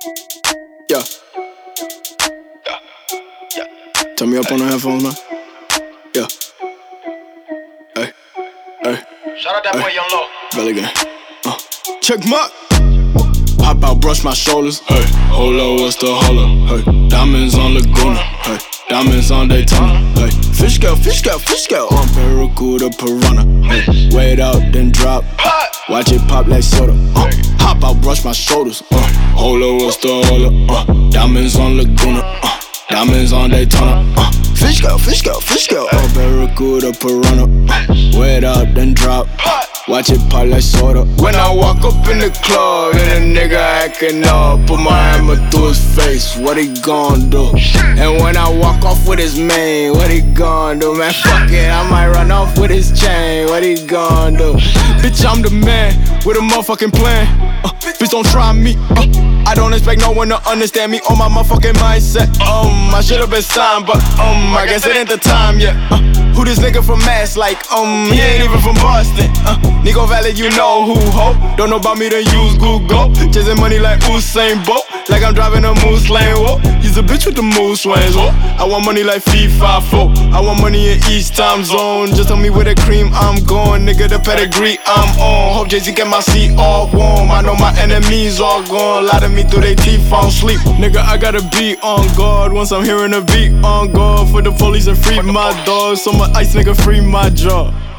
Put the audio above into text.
Yeah. Turn me up on the headphones, man. Yeah. Hey. Hey. Shout out that boy Young Lo. Belly gang. Check mark. Pop out, brush my shoulders. Hey. Hold up, what's the holler? Hey. Diamonds on Laguna. Hey. Diamonds on Daytona. Hey. Fish scale on Barracuda Piranha. Hey. Wait out, then drop. Watch it pop like soda. Hop out, brush my shoulders. Hold up, what's the holler? Diamonds on Laguna. Diamonds on Daytona. Fish scale on Barracuda Piranha. Wait out, then drop. Watch it pop like soda. When I walk up in the club and a nigga acting up, put my hammer through his face, what he gon' do? And when I walk off with his mane, what he gon' do? Man, fuck it, I might run off with his chain, what he gon' do? Bitch, I'm the man with a motherfucking plan. Bitch, don't try me. I don't expect no one to understand me on my motherfucking mindset. I should've been signed, but I guess it ain't the time yet. Who this nigga from Mass? Like, he ain't even from Boston. Nico Valley, you know who, ho. Don't know about me, then use Google. Chasing money like Usain Bolt, like I'm driving a moose lane, whoa. He's a bitch with the mood swings, whoa. I want money like FIFA4. I want money in each time zone. Just tell me where the cream I'm going, nigga, the pedigree I'm on. Hope Jay-Z get my seat all warm. I know my enemies all gone. Lie to me through they teeth, I don't sleep. Nigga, I gotta be on guard once I'm hearing a beat on guard. For the police and free my dog. So my ice nigga free my jaw.